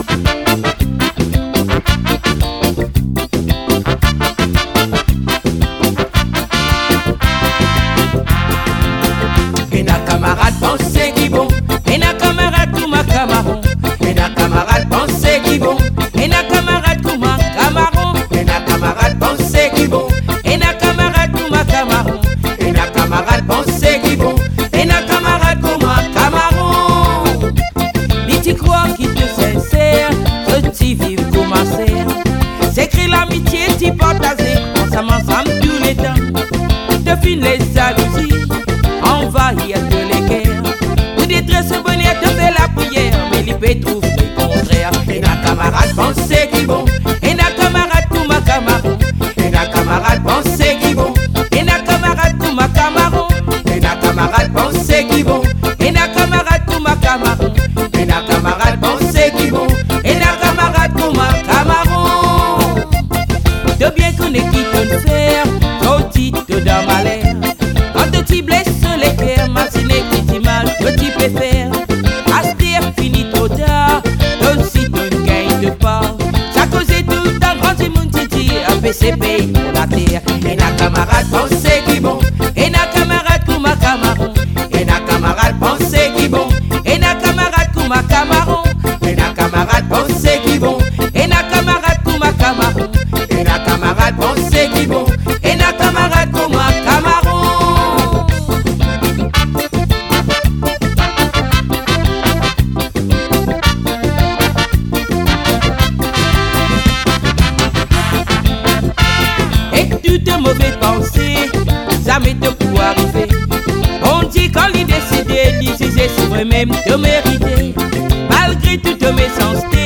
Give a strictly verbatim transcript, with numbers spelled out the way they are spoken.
Et na camarade pensez qui bon, et na camarade tout ma camarade, et na camarade pensez qui bon, et na camarade tout ma camarade, et na camarade pensez qui bon, et na camarade tout ma camarade, et na camarade pensez qui bon, et na camarade tout ma camarade. Ni tu crois qu'il te sincère, que tu vives comme un cerf. S'écrit l'amitié, tu partager, ensemble ensemble tous les temps. Te fin les jalousies, envahir tous les guerres. Pour détresse bonheur, te fait la prière, mais il peut trouver le contraire. Et na camarade pensez qui bon, et na camarade tout ma camarade, et na camarade pensez qui bon, et na camarade tout ma camarade, et na camarade pensez qui bon, et na camarade tout ma camarade, et na camarade pensez qui bon, et na camarade tout ma camarade. De bien qu'on est qui te faire, sorti de dans ma l'air. Quand tu blesses les cœurs, machiner qui t'y mal, que tu peux faire. Astir fini trop tard, aussi tu ne gagnes de pas. Ça cause tout le temps, quand tu montes, tu dis, un P C P pour la terre. Et na camarade pensez qui bon, et na camarade pour ma camarade, et na camarade pensez qui bon, et na camarade pour ma camarade, et na camarade pensez qui bon, et na camarade pour ma camarade, et na camarade pensez qui bon, et na camarade pour ma camarade. Toutes tes mauvaises pensées, jamais te pour arriver. On dit quand il décide, il disait c'est moi-même de mériter. Malgré toute méchanceté,